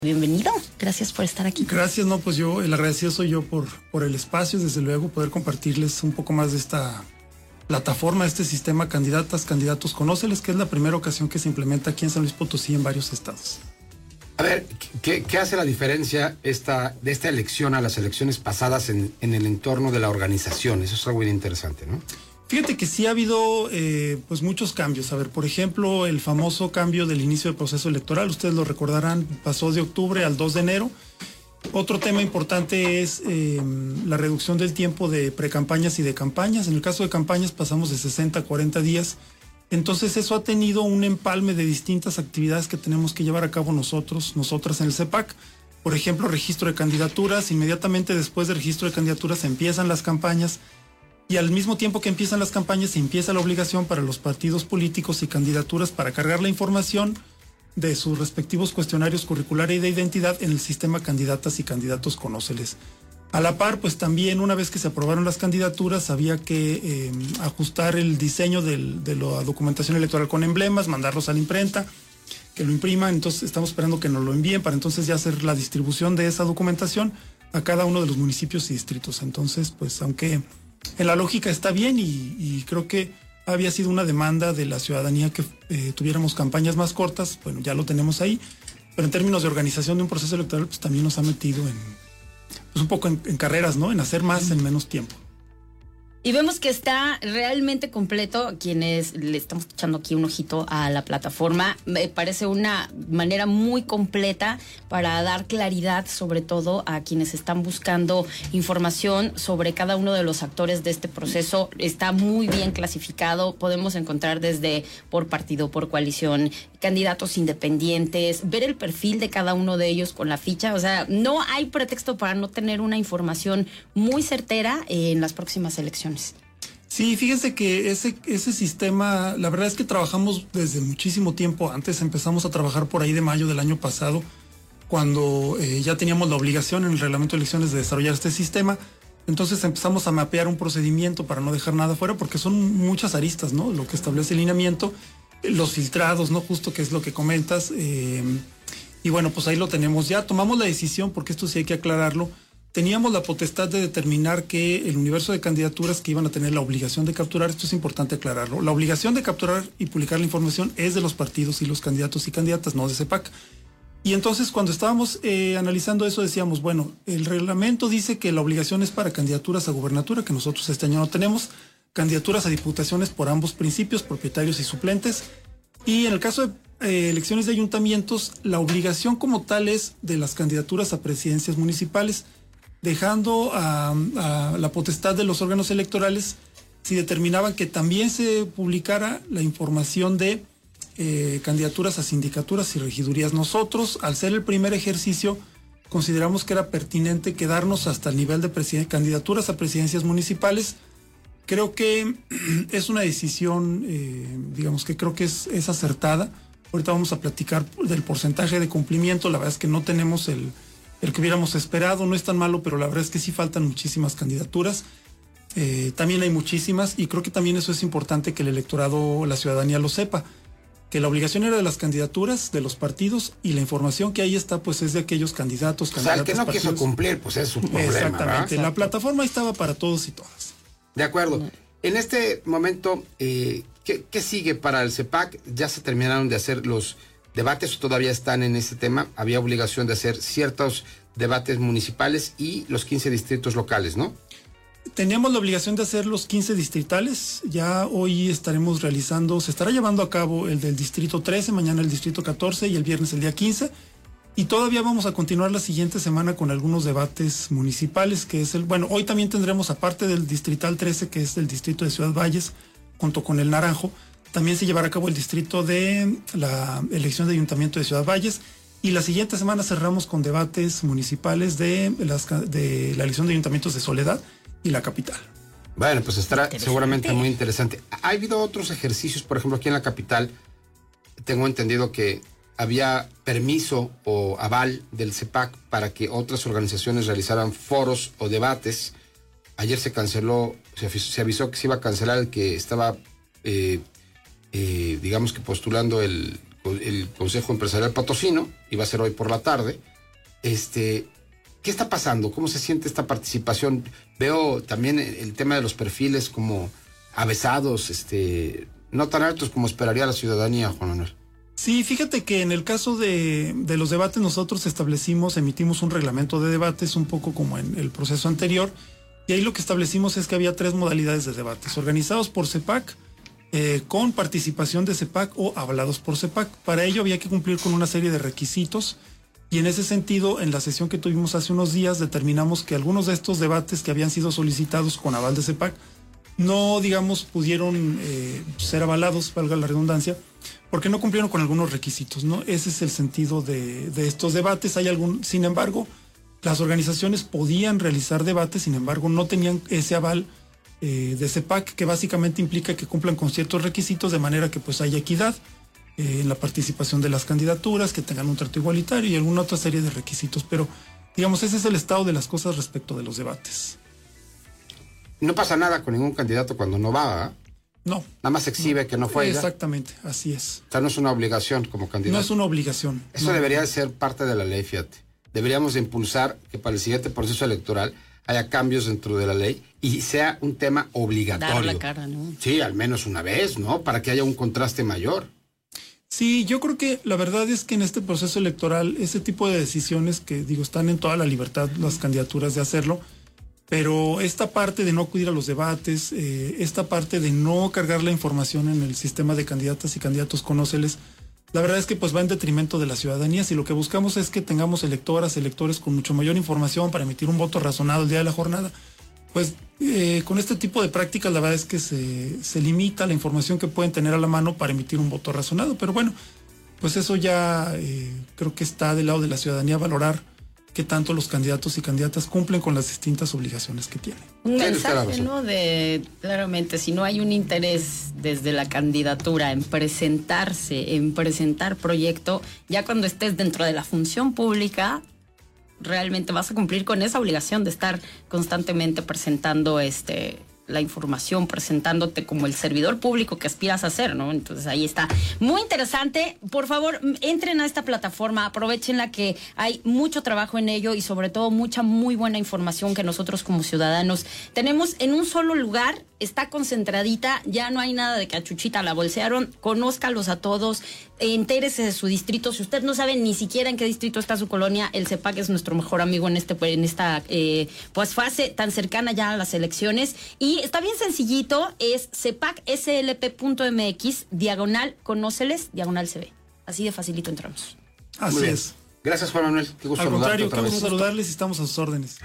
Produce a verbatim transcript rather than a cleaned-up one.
Bienvenido, gracias por estar aquí. Gracias, no, pues yo, el agradecido soy yo por, por el espacio, desde luego, poder compartirles un poco más de esta plataforma, este sistema Candidatas, Candidatos, Conóceles, que es la primera ocasión que se implementa aquí en San Luis Potosí en varios estados. A ver, ¿qué, qué hace la diferencia esta, de esta elección a las elecciones pasadas en, en el entorno de la organización? Eso es algo bien interesante, ¿no? Fíjate que sí ha habido eh, pues muchos cambios. A ver, por ejemplo, el famoso cambio del inicio del proceso electoral, ustedes lo recordarán, pasó de octubre al dos de enero. Otro tema importante es eh, la reducción del tiempo de precampañas y de campañas. En el caso de campañas pasamos de sesenta a cuarenta días. Entonces eso ha tenido un empalme de distintas actividades que tenemos que llevar a cabo nosotros, nosotras en el C E P A C. Por ejemplo, registro de candidaturas. Inmediatamente después del registro de candidaturas empiezan las campañas. Y al mismo tiempo que empiezan las campañas, empieza la obligación para los partidos políticos y candidaturas para cargar la información de sus respectivos cuestionarios curriculares y de identidad en el sistema Candidatas y Candidatos Conóceles. A la par, pues también una vez que se aprobaron las candidaturas, había que eh, ajustar el diseño del, de la documentación electoral con emblemas, mandarlos a la imprenta, que lo impriman. Entonces estamos esperando que nos lo envíen para entonces ya hacer la distribución de esa documentación a cada uno de los municipios y distritos. Entonces, pues aunque en la lógica está bien y, y creo que había sido una demanda de la ciudadanía que eh, tuviéramos campañas más cortas, bueno, ya lo tenemos ahí, pero en términos de organización de un proceso electoral, pues también nos ha metido en, pues un poco en, en carreras, ¿no? En hacer más en menos tiempo. Y vemos que está realmente completo. Quienes le estamos echando aquí un ojito a la plataforma, me parece una manera muy completa para dar claridad, sobre todo a quienes están buscando información sobre cada uno de los actores de este proceso. Está muy bien clasificado. Podemos encontrar desde por partido, por coalición, candidatos independientes, ver el perfil de cada uno de ellos con la ficha. O sea, no hay pretexto para no tener una información muy certera en las próximas elecciones. Sí, fíjense que ese, ese sistema, la verdad es que trabajamos desde muchísimo tiempo antes. Empezamos a trabajar por ahí de mayo del año pasado, cuando eh, ya teníamos la obligación en el reglamento de elecciones de desarrollar este sistema. Entonces empezamos a mapear un procedimiento para no dejar nada fuera, porque son muchas aristas, ¿no? Lo que establece el lineamiento, los filtrados, ¿no? Justo que es lo que comentas. Eh, y bueno, pues ahí lo tenemos ya. Tomamos la decisión, porque esto sí hay que aclararlo. Teníamos la potestad de determinar que el universo de candidaturas que iban a tener la obligación de capturar, esto es importante aclararlo, la obligación de capturar y publicar la información es de los partidos y los candidatos y candidatas, no de C E P A C. Y entonces cuando estábamos eh, analizando eso decíamos, bueno, el reglamento dice que la obligación es para candidaturas a gubernatura, que nosotros este año no tenemos, candidaturas a diputaciones por ambos principios, propietarios y suplentes, y en el caso de eh, elecciones de ayuntamientos, la obligación como tal es de las candidaturas a presidencias municipales, dejando a, a la potestad de los órganos electorales si determinaban que también se publicara la información de eh, candidaturas a sindicaturas y regidurías. Nosotros, al ser el primer ejercicio, consideramos que era pertinente quedarnos hasta el nivel de candidaturas a presidencias municipales. Creo que es una decisión, eh, digamos que creo que es, es acertada. Ahorita vamos a platicar del porcentaje de cumplimiento. La verdad es que no tenemos el El que hubiéramos esperado, no es tan malo, pero la verdad es que sí faltan muchísimas candidaturas. Eh, también hay muchísimas, y creo que también eso es importante que el electorado, la ciudadanía lo sepa, que la obligación era de las candidaturas, de los partidos, y la información que ahí está, pues es de aquellos candidatos, candidatas. O sea, el que no partidos. quiso cumplir, pues es su problema. Exactamente, ¿verdad? la plataforma estaba para todos y todas. De acuerdo. En este momento, eh, ¿qué, ¿qué sigue para el C E P A C? ¿Ya se terminaron de hacer los debates o todavía están en este tema? Había obligación de hacer ciertos debates municipales y los quince distritos locales, ¿no? Teníamos la obligación de hacer los quince distritales. Ya hoy estaremos realizando, se estará llevando a cabo el del distrito trece, mañana el distrito catorce y el viernes el día quince. Y todavía vamos a continuar la siguiente semana con algunos debates municipales, que es el, bueno, hoy también tendremos, aparte del distrital trece, que es del distrito de Ciudad Valles, junto con el Naranjo, también se llevará a cabo el distrito de la elección de ayuntamiento de Ciudad Valles, y la siguiente semana cerramos con debates municipales de, las, de la elección de ayuntamientos de Soledad y la capital. Bueno, pues estará seguramente muy interesante. ¿Ha habido otros ejercicios? Por ejemplo, aquí en la capital, tengo entendido que había permiso o aval del C E P A C para que otras organizaciones realizaran foros o debates. Ayer se canceló, se, se avisó que se iba a cancelar el que estaba... Eh, Eh, digamos que postulando el, el Consejo Empresarial Potosino, iba a ser hoy por la tarde, Este, ¿qué está pasando? ¿Cómo se siente esta participación? Veo también el, el tema de los perfiles como avesados, este, no tan altos como esperaría la ciudadanía, Juan Manuel. Sí, fíjate que en el caso de, de los debates nosotros establecimos, emitimos un reglamento de debates un poco como en el proceso anterior, y ahí lo que establecimos es que había tres modalidades de debates, organizados por CEPAC, eh, con participación de CEPAC o avalados por CEPAC. Para ello había que cumplir con una serie de requisitos, y en ese sentido, en la sesión que tuvimos hace unos días, determinamos que algunos de estos debates que habían sido solicitados con aval de CEPAC no, digamos, pudieron eh, ser avalados, valga la redundancia, porque no cumplieron con algunos requisitos, ¿no? Ese es el sentido de, de estos debates. Hay algún, sin embargo, las organizaciones podían realizar debates, sin embargo, no tenían ese aval eh, de CEPAC, que básicamente implica que cumplan con ciertos requisitos de manera que pues haya equidad eh, en la participación de las candidaturas, que tengan un trato igualitario y alguna otra serie de requisitos. Pero, digamos, ese es el estado de las cosas respecto de los debates. No pasa nada con ningún candidato cuando no va, ¿eh? No. Nada más exhibe no, que no fue. Exactamente, ya. Así es. O sea, no es una obligación como candidato. No es una obligación. Eso no. debería de ser parte de la ley, fíjate. Deberíamos de impulsar que para el siguiente proceso electoral haya cambios dentro de la ley y sea un tema obligatorio. Dar la cara, ¿no? Sí, al menos una vez, ¿no? Para que haya un contraste mayor. Sí, yo creo que la verdad es que en este proceso electoral, ese tipo de decisiones que, digo, están en toda la libertad las candidaturas de hacerlo, pero esta parte de no acudir a los debates, eh, esta parte de no cargar la información en el sistema de candidatas y candidatos conóceles, la verdad es que pues va en detrimento de la ciudadanía. Si lo que buscamos es que tengamos electoras, electores con mucho mayor información para emitir un voto razonado el día de la jornada, pues eh, con este tipo de prácticas la verdad es que se, se limita la información que pueden tener a la mano para emitir un voto razonado. Pero bueno, pues eso ya eh, creo que está del lado de la ciudadanía valorar qué tanto los candidatos y candidatas cumplen con las distintas obligaciones que tienen. Un mensaje, ¿no? De, claramente, si no hay un interés desde la candidatura en presentarse, en presentar proyecto, ya cuando estés dentro de la función pública, realmente vas a cumplir con esa obligación de estar constantemente presentando este... la información, presentándote como el servidor público que aspiras a ser, ¿no? Entonces ahí está. Muy interesante. Por favor, entren a esta plataforma, aprovechenla, que hay mucho trabajo en ello y sobre todo mucha muy buena información que nosotros como ciudadanos tenemos en un solo lugar. Está concentradita, ya no hay nada de que a Chuchita la bolsearon. Conózcalos a todos, entérese de su distrito. Si usted no sabe ni siquiera en qué distrito está su colonia, el CEPAC es nuestro mejor amigo en este en esta eh, pues fase tan cercana ya a las elecciones. Y está bien sencillito, es cepacslp.mx, diagonal conóceles, diagonal C B. Así de facilito entramos. Así es. Gracias, Juan Manuel. Qué gusto Al contrario, saludarte otra qué vez. gusto saludarles y estamos a sus órdenes.